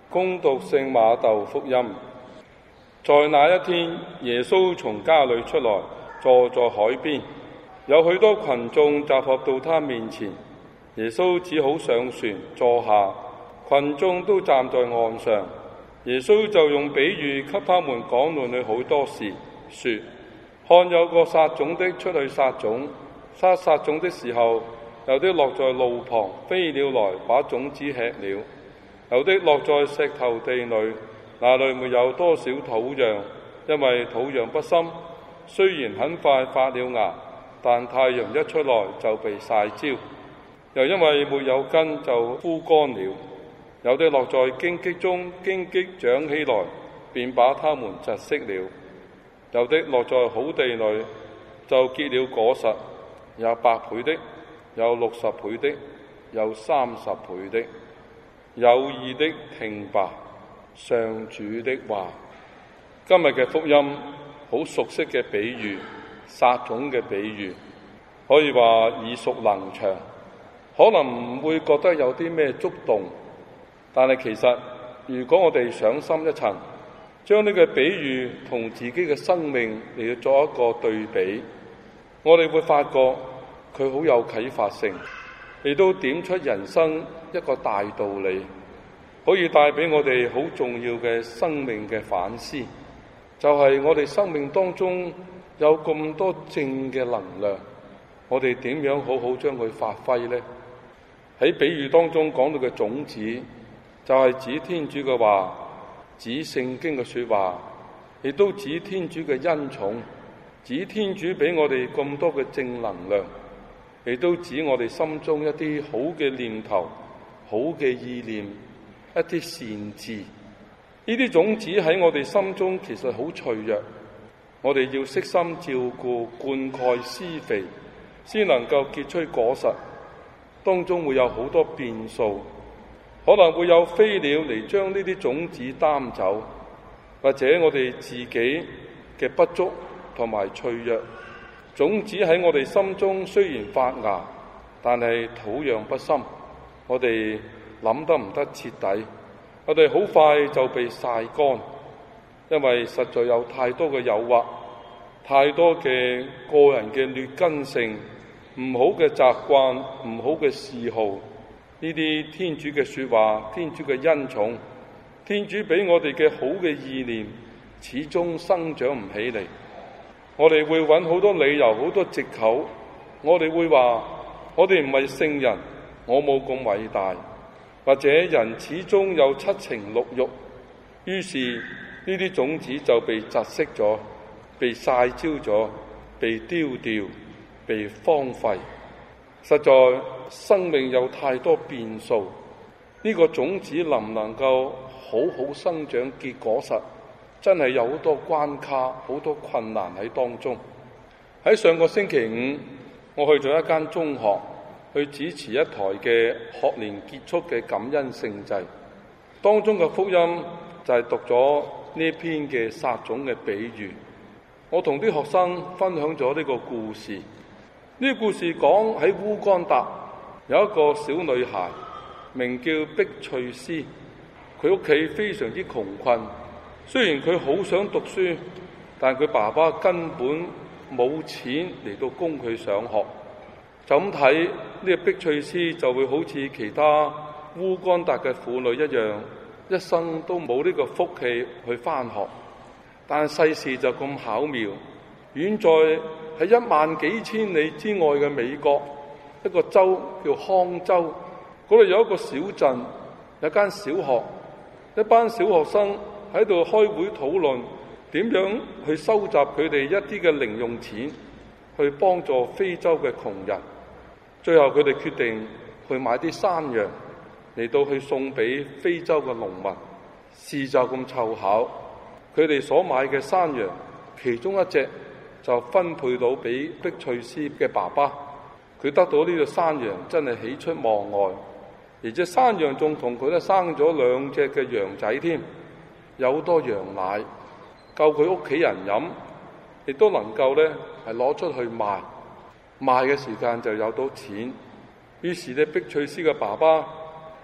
恭讀聖馬竇福音。在那一天，耶穌從家裏出來，坐在海邊，有許多群眾集合到他面前。耶穌只好上船坐下，群眾都站在岸上。耶穌就用比喻給他們講論了好多事，說：看，有個撒種的出去撒種，撒種的時候，有的落在路旁，飛鳥來把種子吃了；有的落在石頭地裏，那裏沒有多少土壤，因為土壤不深，雖然很快發了芽，但太陽一出來就被曬焦，又因為沒有根就枯乾了。有的落在荊棘中，荊棘長起來，便把它們窒息了；有的落在好地裏，就結了果實，有100倍的，有60倍的，有30倍的。有意的聽吧，上主的話。今日嘅福音好熟悉嘅比喻，撒種嘅比喻，可以話耳熟能詳，可能唔會覺得有啲咩觸動，但係其實如果我哋上深一層，將呢個比喻同自己嘅生命嚟到作一個對比，我哋會發覺佢好有啟發性，亦都點出人生一個大道理，可以帶俾我哋好重要嘅生命嘅反思。就係我哋生命當中有咁多正嘅能量，我哋點樣好好將佢發揮呢？喺比喻當中講到嘅種子，就係指天主嘅話，指聖經嘅說話，亦都指天主嘅恩寵，指天主俾我哋咁多嘅正能量，亦都指我哋心中一啲好嘅念頭、好嘅意念、一啲善志。呢啲種子喺我哋心中其實好脆弱，我哋要悉心照顧、灌溉、施肥，先能夠結出果實。當中會有好多變數，可能會有飛鳥嚟將呢啲種子擔走，或者我哋自己嘅不足同埋脆弱，種子喺我哋心中雖然發芽，但係土壤不深，我哋諗得唔得徹底，我哋好快就被曬乾，因為實在有太多嘅誘惑，太多嘅個人嘅劣根性，唔好嘅習慣，唔好嘅嗜好，呢啲天主嘅說話，天主嘅恩寵，天主俾我哋嘅好嘅意念，始終生長唔起嚟。我哋會揾好多理由，好多藉口，我哋會話我哋唔係聖人，我冇咁偉大，或者人始終有七情六欲，於是呢啲種子就被窒息咗，被曬焦咗，被丟掉，被荒廢。實在生命有太多變數，呢個種子能唔能夠好好生長結果實，真係有好多關卡，好多困難喺當中。喺上個星期五，我去咗一間中學，去主持一台嘅學年結束嘅感恩聖祭，當中嘅福音就係讀咗呢篇嘅撒種嘅比喻。我同啲學生分享咗呢個故事。呢個故事講喺烏干達有一個小女孩，名叫碧翠絲，佢屋企非常之窮困，雖然佢好想讀書，但佢爸爸根本冇錢嚟到供佢上學。就咁睇，呢個碧翠絲就會好似其他烏干達嘅婦女一樣，一生都冇呢個福氣去返學。但世事就咁巧妙，遠在喺1萬幾千里之外嘅美國一個州叫康州，嗰度有一個小鎮，有間小學，一班小學生喺度開會討論點樣去收集佢哋一啲嘅零用錢，去幫助非洲嘅窮人。最後佢哋決定去買啲山羊嚟到去送俾非洲嘅農民。事就咁湊巧，佢哋所買嘅山羊其中一隻就分配到俾碧翠絲嘅爸爸，佢得到呢個山羊真係喜出望外，而且山羊仲同佢咧生咗2隻嘅羊仔添，有好多羊奶夠佢屋企人飲，亦都能夠咧係攞出去賣，賣嘅時間就有到錢。於是咧碧翠絲嘅爸爸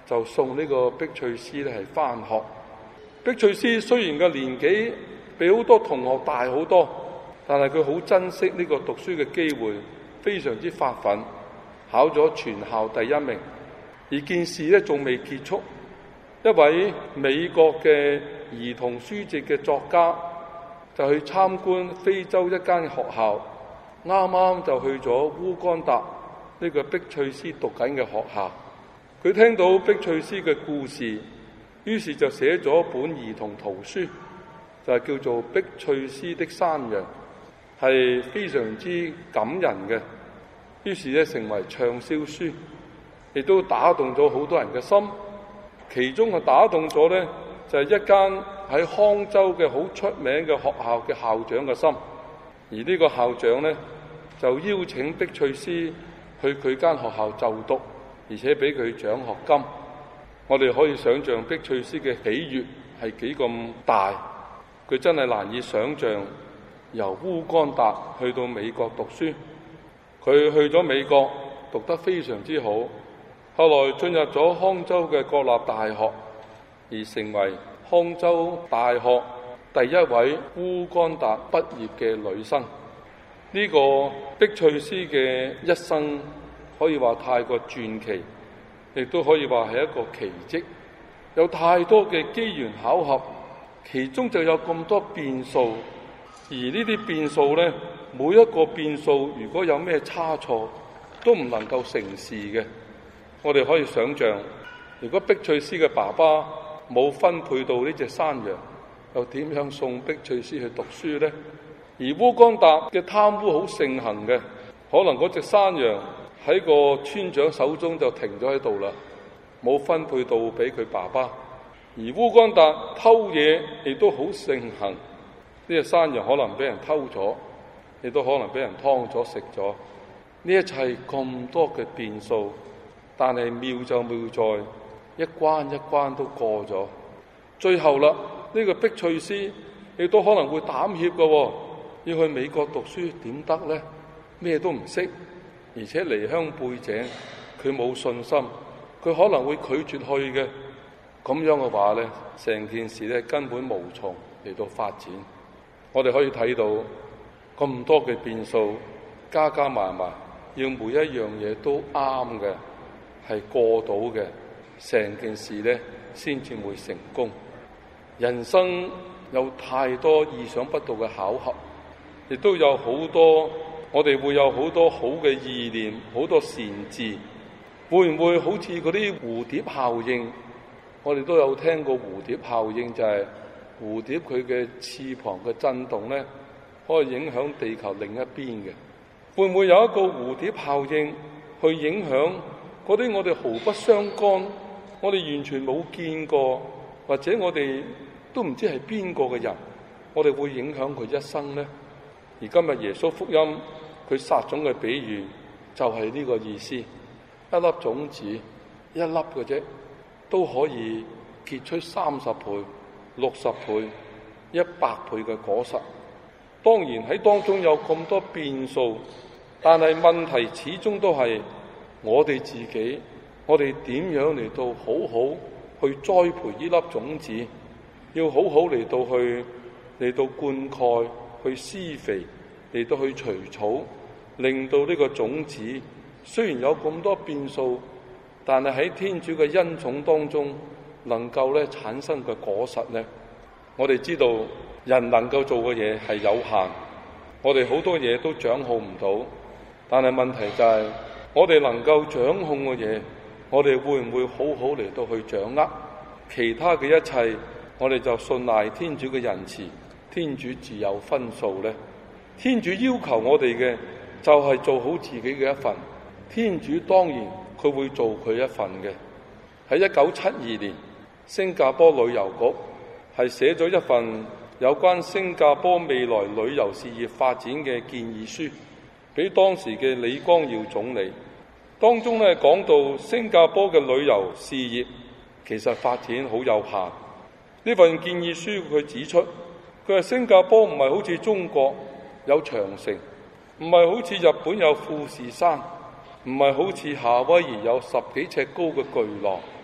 就送呢個碧翠絲咧係返學。碧翠絲雖然個年紀比好多同學大好多，但係佢好珍惜呢個讀書嘅機會，非常之發奮，考咗全校第一名。而件事咧仲未結束，一位美國嘅兒童書籍嘅作家就去參觀非洲一間學校，啱啱就去咗烏干達呢個碧翠絲讀緊嘅學校。佢聽到碧翠絲嘅故事，於是就寫咗本兒童圖書，就係叫做《碧翠絲的山羊》，係非常之感人嘅。於是咧成為暢銷書，亦都打動咗好多人嘅心。其中係打動咗咧，就係一間喺康州嘅好出名嘅學校嘅校長嘅心。而呢個校長咧就邀請碧翠絲去佢間學校就讀，而且俾佢獎學金。我哋可以想象碧翠絲嘅喜悅係幾咁大，佢真係難以想象由烏干達去到美國讀書。佢去咗美國讀得非常之好，後來進入咗康州嘅國立大學，而成為康州大學第一位烏干達畢業嘅女生。呢個碧翠絲嘅一生可以話太過傳奇，亦都可以話係一個奇蹟。有太多嘅機緣巧合，其中就有咁多變數，而呢啲變數呢，每一個變數如果有咩差錯，都唔能夠成事嘅。我哋可以想象，如果碧翠絲嘅爸爸冇分配到呢隻山羊，又點樣送碧翠絲去讀書呢？而烏干達嘅貪污好盛行嘅，可能嗰隻山羊喺個村長手中就停咗喺度啦，冇分配到俾佢爸爸。而烏干達偷嘢亦都好盛行，呢隻山羊可能俾人偷咗，亦都可能俾人劏咗食咗。呢一切咁多嘅變數，但係妙就妙在一關一關都過咗。最後啦，呢個碧翠絲亦都可能會膽怯嘅，要去美國讀書點得呢？咩都唔識，而且離鄉背井，佢冇信心，佢可能會拒絕去嘅。咁樣嘅話呢，成件事呢根本無從嚟到發展。我哋可以睇到咁多嘅變數，加加埋埋，要每一樣嘢都啱嘅，係過到嘅，成件事呢先至會成功。人生有太多意想不到嘅巧合，亦都有好多我哋會有好多好嘅意念，好多善志。會唔會好似嗰啲蝴蝶效應？我哋都有聽過蝴蝶效應，就係蝴蝶佢嘅翅膀嘅震動呢，可以影響地球另一邊嘅。會唔會有一個蝴蝶效應去影響嗰啲我哋毫不相干，我哋完全冇見過，或者我哋都唔知係邊個嘅人，我哋會影響佢一生呢？而今日耶穌福音佢撒種嘅比喻就係呢個意思，一粒種子，一粒嘅啫，都可以結出30倍、60倍、100倍嘅果實。當然喺當中有咁多變數，但係問題始終都係我哋自己，我哋點樣嚟到好好去栽培呢粒種子，要好好嚟到灌溉、去施肥、嚟到去除草，令到呢個種子雖然有咁多變數，但係喺天主嘅恩寵當中能夠咧產生嘅果實呢，我哋知道人能夠做嘅嘢係有限，我哋好多嘢都掌控唔到，但係問題就係我哋能夠掌控嘅嘢，我哋會唔會好好嚟到去掌握？其他嘅一切，我哋就信賴天主嘅仁慈，天主自有分數呢。天主要求我哋嘅就係做好自己嘅一份，天主當然佢會做佢一份嘅。喺1972年，新加坡旅遊局係寫咗一份有關新加坡未來旅遊事業發展嘅建議書，俾當時嘅李光耀總理。當中咧講到新加坡嘅旅遊事業其實發展好有限。呢份建議書佢指出，佢話新加坡唔係好似中國有長城，唔係好似日本有富士山，唔係好似夏威夷有10幾尺高嘅巨浪，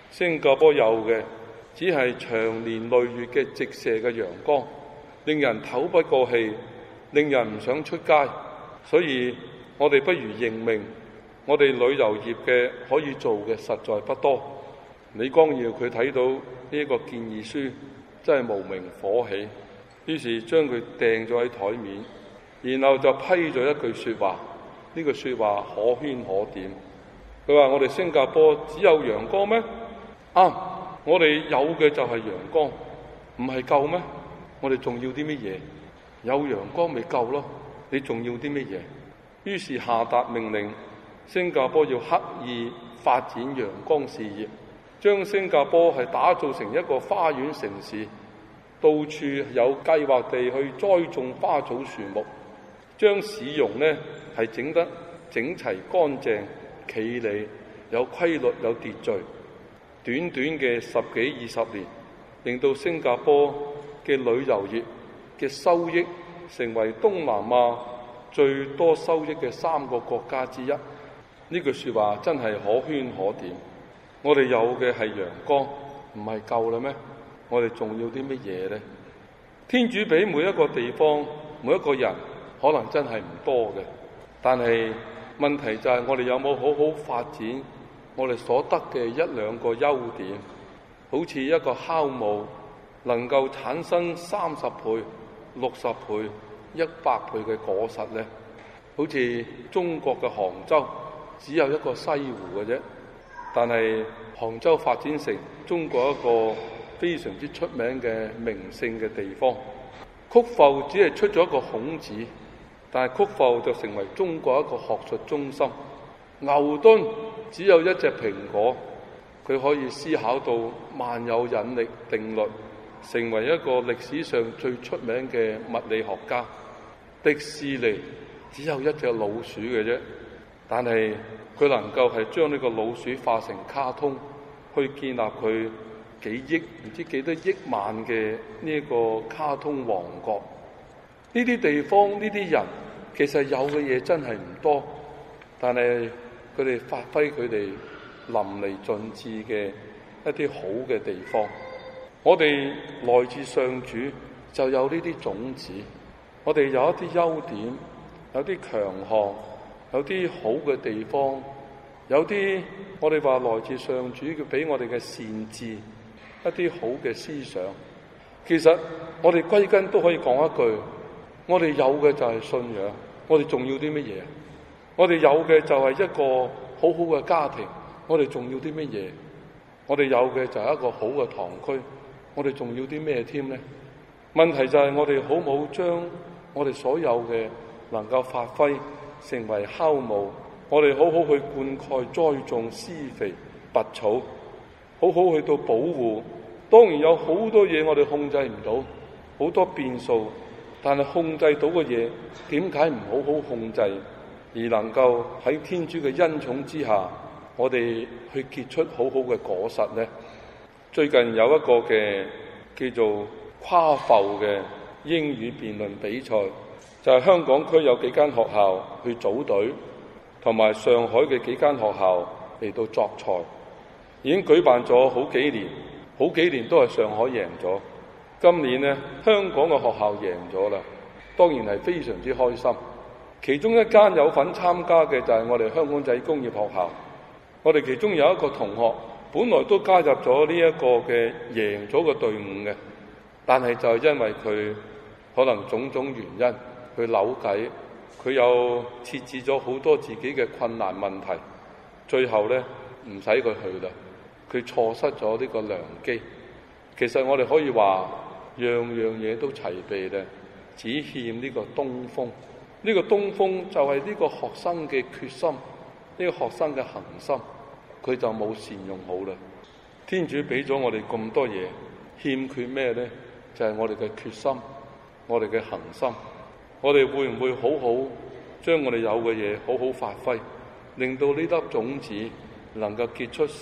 新加坡有嘅只係長年累月嘅直射嘅陽光，令人透不過氣，令人唔想出街。所以我哋不如認命，我哋旅遊業嘅可以做嘅實在不多。李光耀佢睇到呢個建議書真係無名火起，於是將佢掟咗喺台面，然後就批咗一句說話，呢句說話可圈可點。佢話我哋新加坡只有陽光咩？啱，我哋有嘅就係陽光，唔係夠咩？我哋仲要啲乜嘢？有陽光咪夠咯，你仲要啲乜嘢？於是下達命令，新加坡要刻意發展陽光事業，將新加坡係打造成一個花園城市，到處有計劃地去栽種花草樹木，將市容呢係整得整齊乾淨企理，有規律有秩序。短短嘅10幾20年，令到新加坡嘅旅遊業嘅收益成為東南亞最多收益嘅3個國家之一。呢句說話真係可圈可點。我哋有嘅係陽光，唔係夠啦咩？我哋仲要啲乜嘢呢？天主俾每一個地方每一個人可能真係唔多嘅，但係問題就係我哋有冇好好發展我哋所得嘅1、2個優點？好似一個酵母能夠產生30倍、60倍、100倍嘅果實呢？好似中國嘅杭州只有一個西湖嘅啫，但係杭州發展成中國一個非常之出名嘅名勝嘅地方。曲阜只係出咗一個孔子，但係曲阜就成為中國一個學術中心。牛頓只有一隻蘋果，佢可以思考到萬有引力定律，成為一個歷史上最出名嘅物理學家。迪士尼只有一隻老鼠嘅啫，但係佢能夠係將呢個老鼠化成卡通，去建立佢幾億唔知幾多億萬嘅呢個卡通王國。呢啲地方呢啲人其實有嘅嘢真係唔多，但係佢哋發揮佢哋淋漓盡致嘅一啲好嘅地方。我哋來自上主就有呢啲種子，我哋有一啲優點，有啲強項，有啲好嘅地方，有啲我哋話來自上主佢俾我哋嘅善智，一啲好嘅思想。其實我哋歸根都可以講一句，我哋有嘅就係信仰，我哋仲要啲乜嘢？我哋有嘅就係一個好好嘅家庭，我哋仲要啲乜嘢？我哋有嘅就係一個好嘅堂區，我哋仲要啲咩添呢？問題就係我哋好冇將我哋所有嘅能夠發揮成為酵母，我哋好好去灌溉、栽種、施肥、拔草，好好去到保護。當然有好多嘢我哋控制唔到，好多變數，但係控制到嘅嘢，點解唔好好控制，而能夠喺天主嘅恩寵之下，我哋去結出好好嘅果實呢？最近有一個嘅叫做跨埠嘅英語辯論比賽，就係香港區有幾間學校去組隊，同埋上海嘅幾間學校嚟到作賽，已經舉辦咗好幾年，好幾年都係上海贏咗。今年呢，香港嘅學校贏咗啦，當然係非常之開心。其中一間有份參加嘅就係我哋香港仔工業學校，我哋其中有一個同學本來都加入咗呢一個嘅贏咗嘅隊伍嘅，但係就係因為佢可能種種原因，佢扭計，佢又設置咗好多自己嘅困難問題，最後呢，唔使佢去啦，佢錯失咗呢個良機。其實我哋可以話樣樣嘢都齊備咧，只欠呢個東風。呢個東風就係呢個學生嘅決心，呢個學生嘅恒心，佢就冇善用好啦。天主俾咗我哋咁多嘢，欠缺咩呢？就係我哋嘅決心，我哋嘅恒心。我哋會唔會好好將我哋有嘅嘢好好發揮，令到呢粒種子能夠結出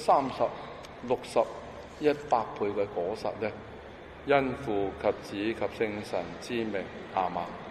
30、60、100倍嘅果實呢？因父及子及聖神之名，阿們。